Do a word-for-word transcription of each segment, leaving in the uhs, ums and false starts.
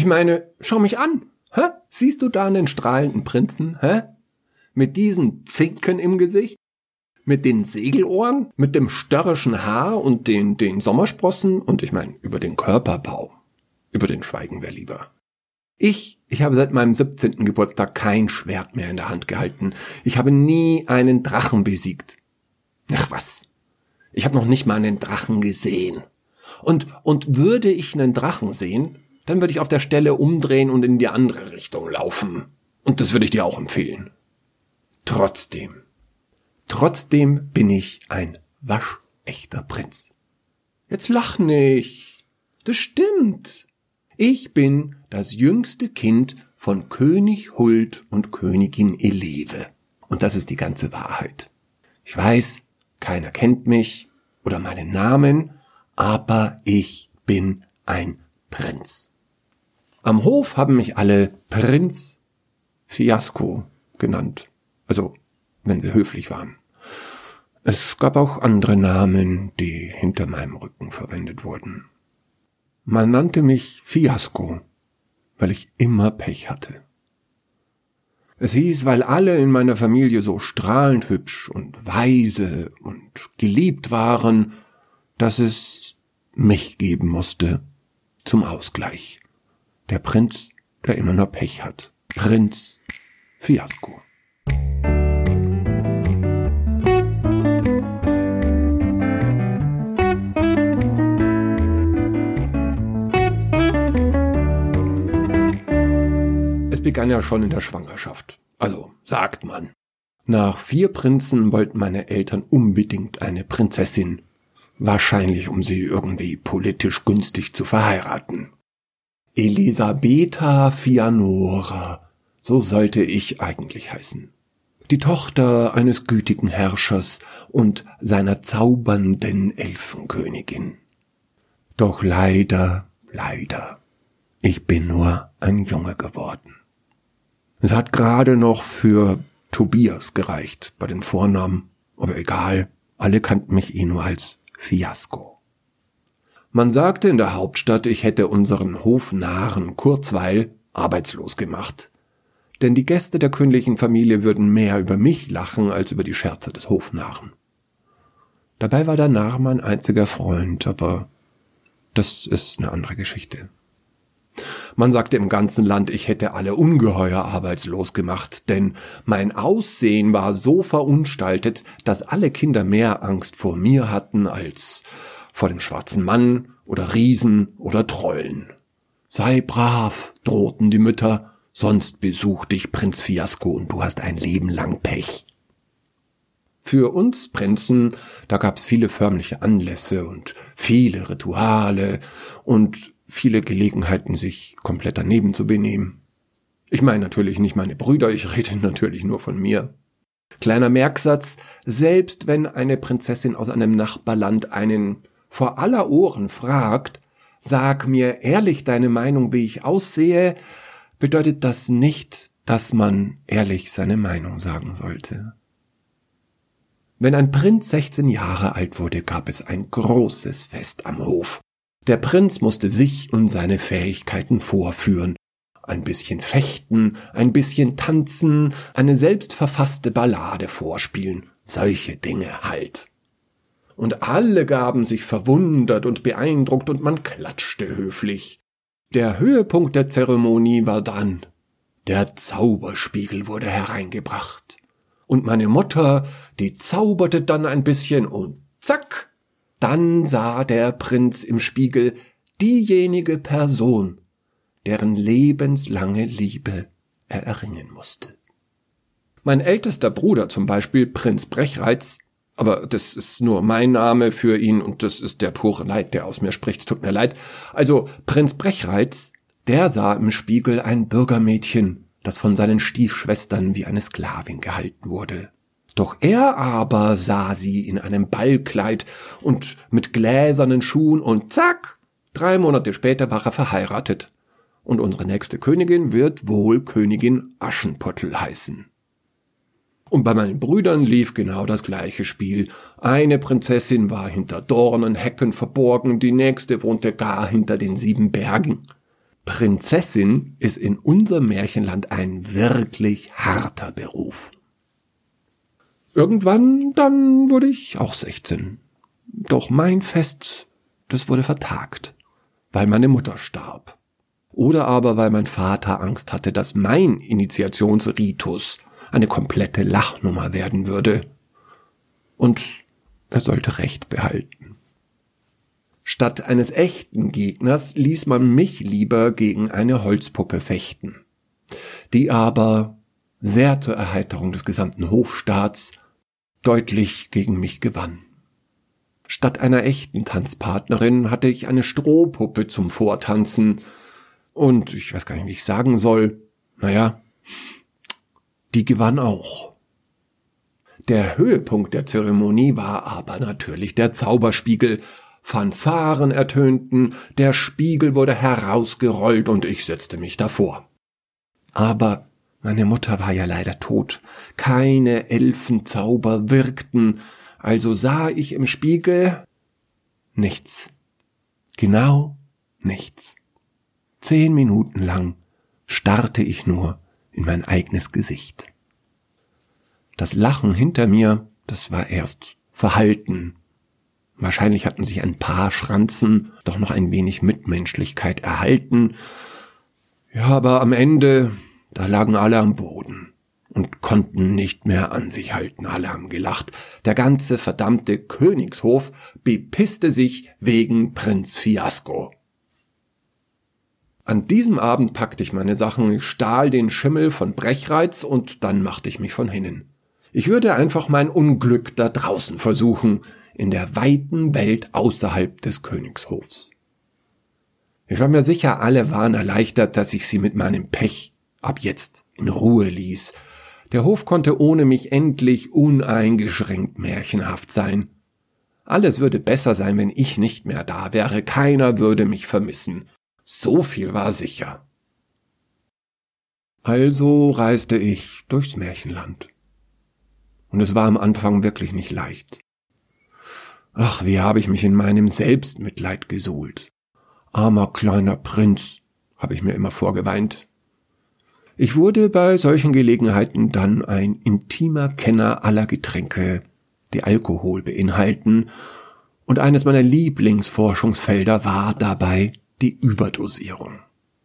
Ich meine, schau mich an. Hä? Siehst du da einen strahlenden Prinzen? Hä? Mit diesen Zinken im Gesicht? Mit den Segelohren? Mit dem störrischen Haar und den, den Sommersprossen? Und ich meine, über den Körperbau. Über den schweigen wir lieber. Ich, ich habe seit meinem siebzehnten Geburtstag kein Schwert mehr in der Hand gehalten. Ich habe nie einen Drachen besiegt. Ach was. Ich habe noch nicht mal einen Drachen gesehen. Und, und würde ich einen Drachen sehen, dann würde ich auf der Stelle umdrehen und in die andere Richtung laufen. Und das würde ich dir auch empfehlen. Trotzdem, trotzdem bin ich ein waschechter Prinz. Jetzt lach nicht. Das stimmt. Ich bin das jüngste Kind von König Huld und Königin Eleve. Und das ist die ganze Wahrheit. Ich weiß, keiner kennt mich oder meinen Namen, aber ich bin ein Prinz. Am Hof haben mich alle Prinz Fiasko genannt. Also, wenn sie höflich waren. Es gab auch andere Namen, die hinter meinem Rücken verwendet wurden. Man nannte mich Fiasko, weil ich immer Pech hatte. Es hieß, weil alle in meiner Familie so strahlend hübsch und weise und geliebt waren, dass es mich geben musste zum Ausgleich. Der Prinz, der immer nur Pech hat. Prinz Fiasko. Es begann ja schon in der Schwangerschaft. Also, sagt man. Nach vier Prinzen wollten meine Eltern unbedingt eine Prinzessin. Wahrscheinlich, um sie irgendwie politisch günstig zu verheiraten. Elisabetha Fianora, so sollte ich eigentlich heißen. Die Tochter eines gütigen Herrschers und seiner zaubernden Elfenkönigin. Doch leider, leider, ich bin nur ein Junge geworden. Es hat gerade noch für Tobias gereicht bei den Vornamen, aber egal, alle kannten mich eh nur als Fiasko. Man sagte in der Hauptstadt, ich hätte unseren Hofnarren Kurzweil arbeitslos gemacht. Denn die Gäste der königlichen Familie würden mehr über mich lachen als über die Scherze des Hofnarren. Dabei war der Narr mein einziger Freund, aber das ist eine andere Geschichte. Man sagte im ganzen Land, ich hätte alle ungeheuer arbeitslos gemacht, denn mein Aussehen war so verunstaltet, dass alle Kinder mehr Angst vor mir hatten als vor dem schwarzen Mann oder Riesen oder Trollen. Sei brav, drohten die Mütter, sonst besucht dich Prinz Fiasko und du hast ein Leben lang Pech. Für uns Prinzen, da gab's viele förmliche Anlässe und viele Rituale und viele Gelegenheiten, sich komplett daneben zu benehmen. Ich meine natürlich nicht meine Brüder, ich rede natürlich nur von mir. Kleiner Merksatz, selbst wenn eine Prinzessin aus einem Nachbarland einen vor aller Ohren fragt, sag mir ehrlich deine Meinung, wie ich aussehe, bedeutet das nicht, dass man ehrlich seine Meinung sagen sollte. Wenn ein Prinz sechzehn Jahre alt wurde, gab es ein großes Fest am Hof. Der Prinz musste sich und seine Fähigkeiten vorführen. Ein bisschen fechten, ein bisschen tanzen, eine selbstverfasste Ballade vorspielen. Solche Dinge halt. Und alle gaben sich verwundert und beeindruckt und man klatschte höflich. Der Höhepunkt der Zeremonie war dann. Der Zauberspiegel wurde hereingebracht. Und meine Mutter, die zauberte dann ein bisschen und zack, dann sah der Prinz im Spiegel diejenige Person, deren lebenslange Liebe er erringen musste. Mein ältester Bruder zum Beispiel, Prinz Brechreiz, aber das ist nur mein Name für ihn und das ist der pure Leid, der aus mir spricht, tut mir leid. Also Prinz Brechreiz, der sah im Spiegel ein Bürgermädchen, das von seinen Stiefschwestern wie eine Sklavin gehalten wurde. Doch er aber sah sie in einem Ballkleid und mit gläsernen Schuhen und zack, drei Monate später war er verheiratet. Und unsere nächste Königin wird wohl Königin Aschenputtel heißen. Und bei meinen Brüdern lief genau das gleiche Spiel. Eine Prinzessin war hinter Dornenhecken verborgen, die nächste wohnte gar hinter den sieben Bergen. Prinzessin ist in unserem Märchenland ein wirklich harter Beruf. Irgendwann dann wurde ich auch sechzehn. Doch mein Fest, das wurde vertagt, weil meine Mutter starb. Oder aber weil mein Vater Angst hatte, dass mein Initiationsritus eine komplette Lachnummer werden würde. Und er sollte Recht behalten. Statt eines echten Gegners ließ man mich lieber gegen eine Holzpuppe fechten, die aber sehr zur Erheiterung des gesamten Hofstaats deutlich gegen mich gewann. Statt einer echten Tanzpartnerin hatte ich eine Strohpuppe zum Vortanzen und ich weiß gar nicht, wie ich sagen soll, naja, die gewann auch. Der Höhepunkt der Zeremonie war aber natürlich der Zauberspiegel. Fanfaren ertönten, der Spiegel wurde herausgerollt und ich setzte mich davor. Aber meine Mutter war ja leider tot. Keine Elfenzauber wirkten, also sah ich im Spiegel nichts. Genau nichts. Zehn Minuten lang starrte ich nur in mein eigenes Gesicht. Das Lachen hinter mir, das war erst verhalten. Wahrscheinlich hatten sich ein paar Schranzen doch noch ein wenig Mitmenschlichkeit erhalten. Ja, aber am Ende, da lagen alle am Boden und konnten nicht mehr an sich halten. Alle haben gelacht. Der ganze verdammte Königshof bepisste sich wegen Prinz Fiasko. An diesem Abend packte ich meine Sachen, ich stahl den Schimmel von Brechreiz und dann machte ich mich von hinnen. Ich würde einfach mein Unglück da draußen versuchen, in der weiten Welt außerhalb des Königshofs. Ich war mir sicher, alle waren erleichtert, dass ich sie mit meinem Pech ab jetzt in Ruhe ließ. Der Hof konnte ohne mich endlich uneingeschränkt märchenhaft sein. Alles würde besser sein, wenn ich nicht mehr da wäre. Keiner würde mich vermissen. So viel war sicher. Also reiste ich durchs Märchenland. Und es war am Anfang wirklich nicht leicht. Ach, wie habe ich mich in meinem Selbstmitleid gesuhlt. Armer kleiner Prinz, habe ich mir immer vorgeweint. Ich wurde bei solchen Gelegenheiten dann ein intimer Kenner aller Getränke, die Alkohol beinhalten, und eines meiner Lieblingsforschungsfelder war dabei die Überdosierung.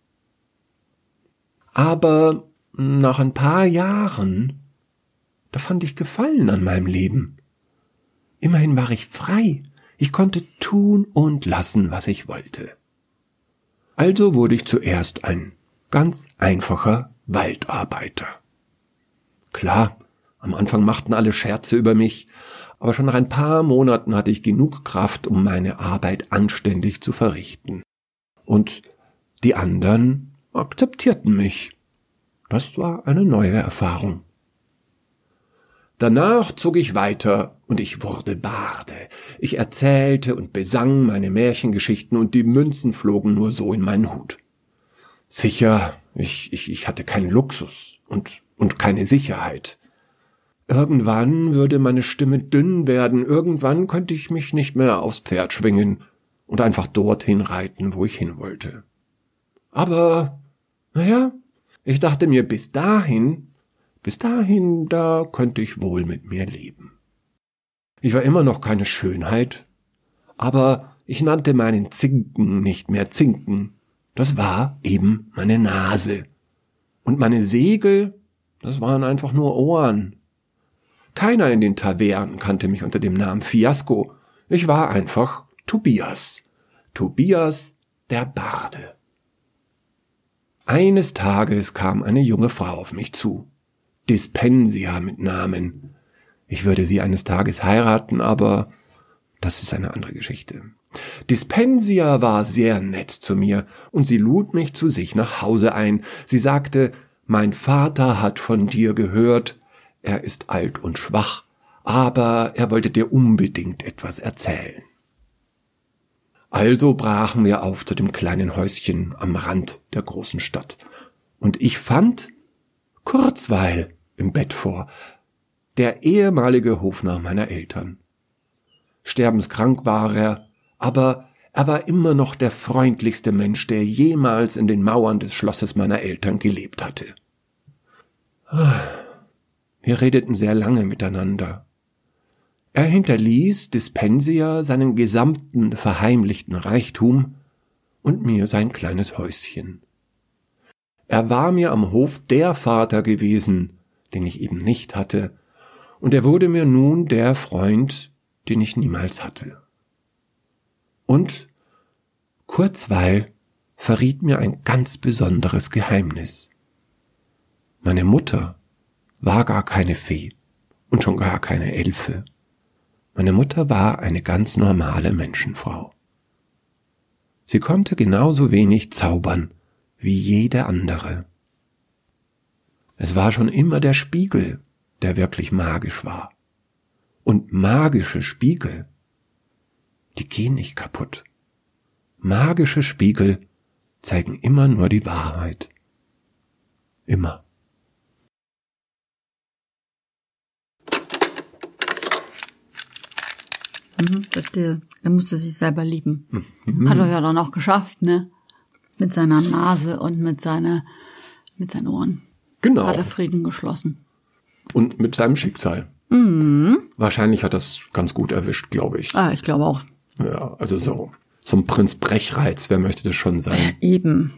Aber nach ein paar Jahren, da fand ich Gefallen an meinem Leben. Immerhin war ich frei. Ich konnte tun und lassen, was ich wollte. Also wurde ich zuerst ein ganz einfacher Waldarbeiter. Klar, am Anfang machten alle Scherze über mich, aber schon nach ein paar Monaten hatte ich genug Kraft, um meine Arbeit anständig zu verrichten. Und die anderen akzeptierten mich. Das war eine neue Erfahrung. Danach zog ich weiter und ich wurde Barde. Ich erzählte und besang meine Märchengeschichten und die Münzen flogen nur so in meinen Hut. Sicher, ich, ich, ich hatte keinen Luxus und, und keine Sicherheit. Irgendwann würde meine Stimme dünn werden, irgendwann könnte ich mich nicht mehr aufs Pferd schwingen und einfach dorthin reiten, wo ich hin wollte. Aber, naja, ich dachte mir, bis dahin, bis dahin, da könnte ich wohl mit mir leben. Ich war immer noch keine Schönheit, aber ich nannte meinen Zinken nicht mehr Zinken. Das war eben meine Nase. Und meine Segel, das waren einfach nur Ohren. Keiner in den Tavernen kannte mich unter dem Namen Fiasko. Ich war einfach Tobias. Tobias der Barde. Eines Tages kam eine junge Frau auf mich zu. Dispensia mit Namen. Ich würde sie eines Tages heiraten, aber das ist eine andere Geschichte. Dispensia war sehr nett zu mir und sie lud mich zu sich nach Hause ein. Sie sagte, mein Vater hat von dir gehört, er ist alt und schwach, aber er wollte dir unbedingt etwas erzählen. Also brachen wir auf zu dem kleinen Häuschen am Rand der großen Stadt. Und ich fand Kurzweil im Bett vor, der ehemalige Hofnarr meiner Eltern. Sterbenskrank war er, aber Er war immer noch der freundlichste Mensch, der jemals in den Mauern des Schlosses meiner Eltern gelebt hatte. Wir redeten sehr lange miteinander. Er hinterließ Dispensia seinen gesamten verheimlichten Reichtum und mir sein kleines Häuschen. Er war mir am Hof der Vater gewesen, den ich eben nicht hatte, und er wurde mir nun der Freund, den ich niemals hatte. Und kurzweil verriet mir ein ganz besonderes Geheimnis. Meine Mutter war gar keine Fee und schon gar keine Elfe. Meine Mutter war eine ganz normale Menschenfrau. Sie konnte genauso wenig zaubern wie jede andere. Es war schon immer der Spiegel, der wirklich magisch war. Und magische Spiegel, die gehen nicht kaputt. Magische Spiegel zeigen immer nur die Wahrheit. Immer. Mhm, verstehe. Er musste sich selber lieben. Mhm. Hat er ja dann auch geschafft, ne? Mit seiner Nase und mit seiner, mit seinen Ohren. Genau. Hat er Frieden geschlossen. Und mit seinem Schicksal. Mhm. Wahrscheinlich hat das ganz gut erwischt, glaube ich. Ah, ich glaube auch. Ja, also so, so ein Prinz Brechreiz, wer möchte das schon sein? Äh, eben.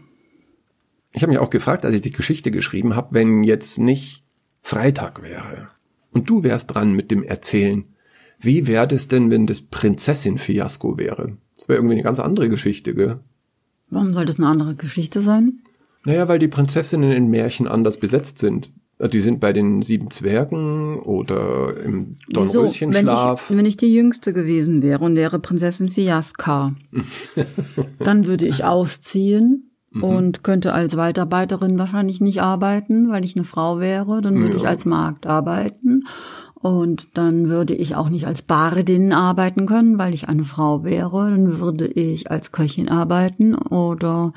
Ich habe mich auch gefragt, als ich die Geschichte geschrieben habe, wenn jetzt nicht Freitag wäre und du wärst dran mit dem Erzählen, wie wäre es denn, wenn das Prinzessin-Fiasko wäre? Das wäre irgendwie eine ganz andere Geschichte, gell? Warum soll das eine andere Geschichte sein? Naja, weil die Prinzessinnen in Märchen anders besetzt sind. Die sind bei den sieben Zwergen oder im Dornröschenschlaf. Wenn ich, wenn ich die Jüngste gewesen wäre und wäre Prinzessin Fiaska, dann würde ich ausziehen mhm. und könnte als Waldarbeiterin wahrscheinlich nicht arbeiten, weil ich eine Frau wäre. Dann würde ja. ich als Magd arbeiten. Und dann würde ich auch nicht als Bardin arbeiten können, weil ich eine Frau wäre. Dann würde ich als Köchin arbeiten oder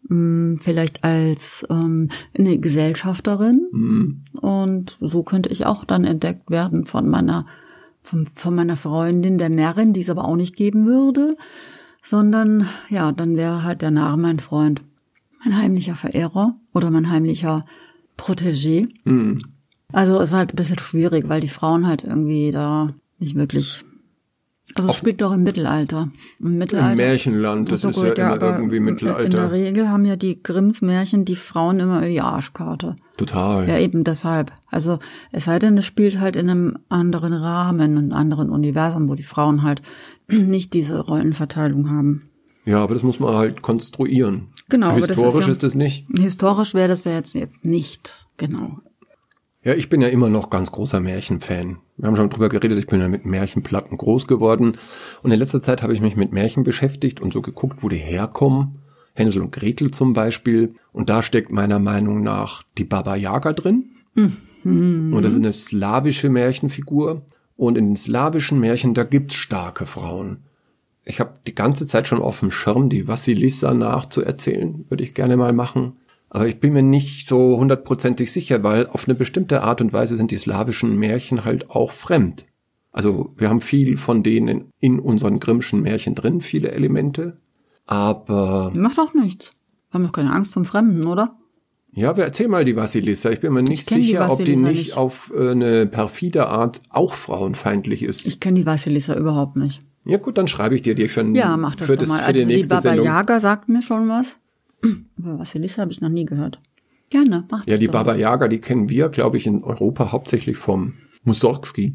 mh, vielleicht als ähm, eine Gesellschafterin. Mhm. Und so könnte ich auch dann entdeckt werden von meiner von, von meiner Freundin, der Närrin, die es aber auch nicht geben würde. Sondern, ja, dann wäre halt der Narr mein Freund. Mein heimlicher Verehrer oder mein heimlicher Protégé. Mhm. Also ist halt ein bisschen schwierig, weil die Frauen halt irgendwie da nicht wirklich. Also es spielt doch im Mittelalter. Im Mittelalter. Im Märchenland, das also ist ja, ja immer irgendwie Mittelalter. In der Regel haben ja die Grimms Märchen die Frauen immer die Arschkarte. Total. Ja, eben deshalb. Also es sei denn, es spielt halt in einem anderen Rahmen, in einem anderen Universum, wo die Frauen halt nicht diese Rollenverteilung haben. Ja, aber das muss man halt konstruieren. Genau. Historisch aber das ist, ja, ist das nicht. Historisch wäre das ja jetzt, jetzt nicht, genau. Ja, ich bin ja immer noch ganz großer Märchenfan. Wir haben schon drüber geredet, ich bin ja mit Märchenplatten groß geworden. Und in letzter Zeit habe ich mich mit Märchen beschäftigt und so geguckt, wo die herkommen. Hänsel und Gretel zum Beispiel. Und da steckt meiner Meinung nach die Baba Yaga drin. Mhm. Und das ist eine slawische Märchenfigur. Und in den slawischen Märchen, da gibt's starke Frauen. Ich habe die ganze Zeit schon auf dem Schirm, die Vassilissa nachzuerzählen. Würde ich gerne mal machen. Aber ich bin mir nicht so hundertprozentig sicher, weil auf eine bestimmte Art und Weise sind die slawischen Märchen halt auch fremd. Also wir haben viel von denen in unseren Grimmschen Märchen drin, viele Elemente, aber... Macht auch nichts. Wir haben doch keine Angst vom Fremden, oder? Ja, wir erzähl mal die Vassilissa. Ich bin mir nicht sicher, die ob die nicht, nicht auf äh, eine perfide Art auch frauenfeindlich ist. Ich kenne die Vassilissa überhaupt nicht. Ja gut, dann schreibe ich dir die für, ja, mach das für, doch das, mal. für die also nächste die Baba Sendung. Yaga sagt mir schon was. Aber Vassilissa habe ich noch nie gehört. Gerne, mach das Ja, die doch. Baba Yaga, die kennen wir, glaube ich, in Europa hauptsächlich vom Mussorgsky.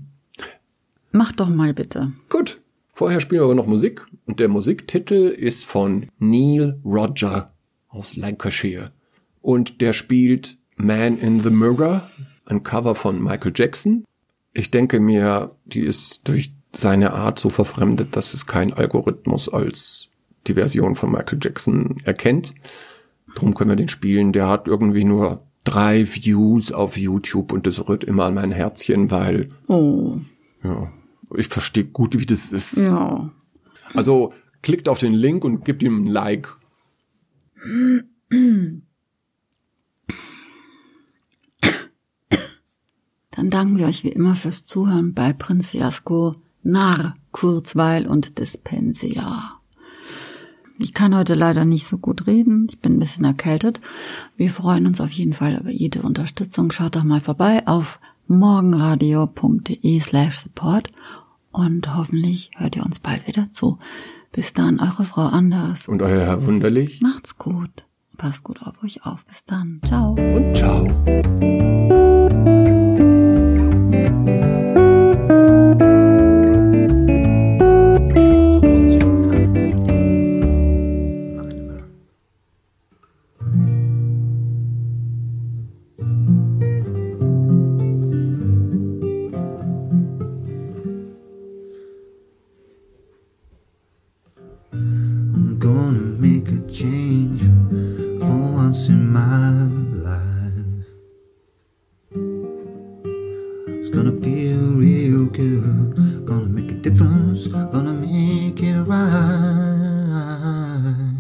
Mach doch mal bitte. Gut, vorher spielen wir aber noch Musik. Und der Musiktitel ist von Neil Rodger aus Lancashire. Und der spielt Man in the Mirror, ein Cover von Michael Jackson. Ich denke mir, die ist durch seine Art so verfremdet, dass es kein Algorithmus als die Version von Michael Jackson erkennt. Drum können wir den spielen. Der hat irgendwie nur drei Views auf YouTube und das rührt immer an mein Herzchen, weil oh. ja, ich verstehe gut, wie das ist. Ja. Also klickt auf den Link und gebt ihm ein Like. Dann danken wir euch wie immer fürs Zuhören bei Prinz Fiasko, Narr, Kurzweil und Dispensia. Ich kann heute leider nicht so gut reden. Ich bin ein bisschen erkältet. Wir freuen uns auf jeden Fall über jede Unterstützung. Schaut doch mal vorbei auf morgenradio.de slash support und hoffentlich hört ihr uns bald wieder zu. Bis dann, eure Frau Anders. Und euer Herr Wunderlich. Macht's gut. Passt gut auf euch auf. Bis dann. Ciao. Und ciao. Gonna make a change for once in my life. It's gonna feel real good. Gonna make a difference. Gonna make it right.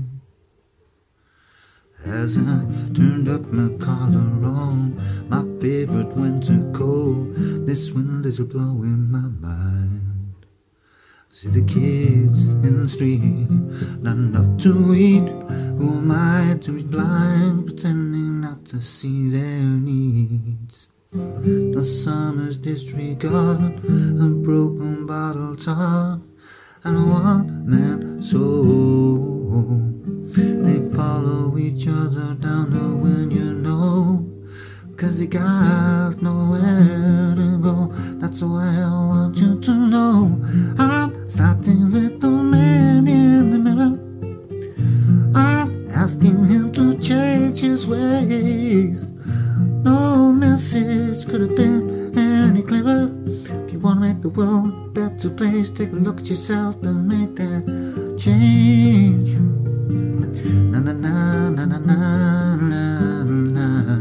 As I turned up my collar on my favorite winter coat, this wind is blowing my mind. See the kids in the street, not enough to eat. Who am I to be blind, pretending not to see their needs? The summer's disregard, a broken bottle top, and a one-man soul. They follow each other down the wind, you know, 'cause they got nowhere to go. That's why I want you to know I'm starting with the man in the mirror. I'm asking him to change his ways. No message could have been any clearer. If you want to make the world a better place, take a look at yourself and make that change. Na na na na na na na na.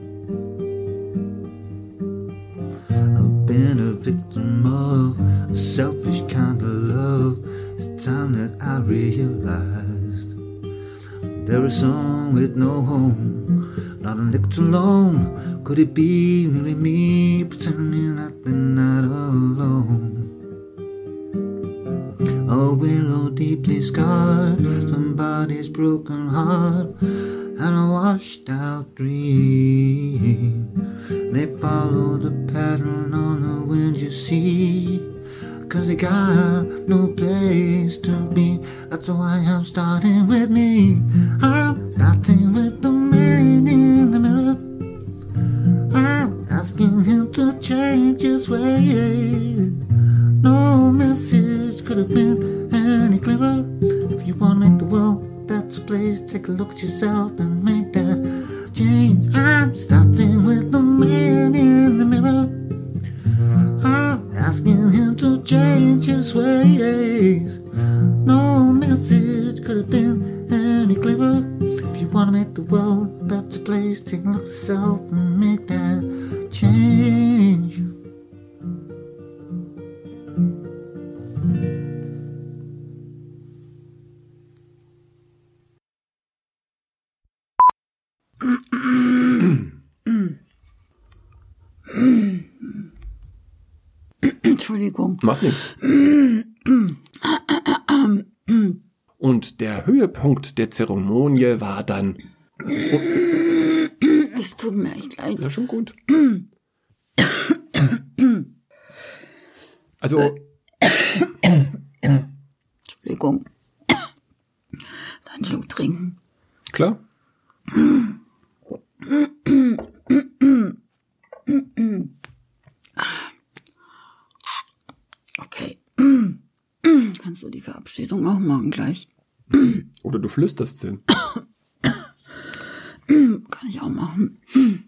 I've been a victim of a selfish kind of love. It's time that I realized there is some with no home, not a licked alone. Could it be merely me pretending that they're not alone? A willow deeply scarred, somebody's broken heart, and a washed out dream. They follow the pattern on the wind, you see, 'cause they got no place to be. That's why I'm starting with me. I'm starting with the man in the mirror. I'm asking him to change his ways. No message could have been any clearer. If you want to make the world a better place, take a look at yourself and make that change. I'm starting with the man in the mirror. I'm asking him to change his ways. No message could have been any clearer. If you want to make the world a better place, take a look at yourself and make that change. Entschuldigung. Macht nichts. Und der Höhepunkt der Zeremonie war dann... Es tut mir echt leid. Ja, schon gut. Also... Entschuldigung. Einen Schluck trinken. Klar. Okay. Kannst du die Verabschiedung auch machen gleich? Oder du flüsterst sie. Kann ich auch machen.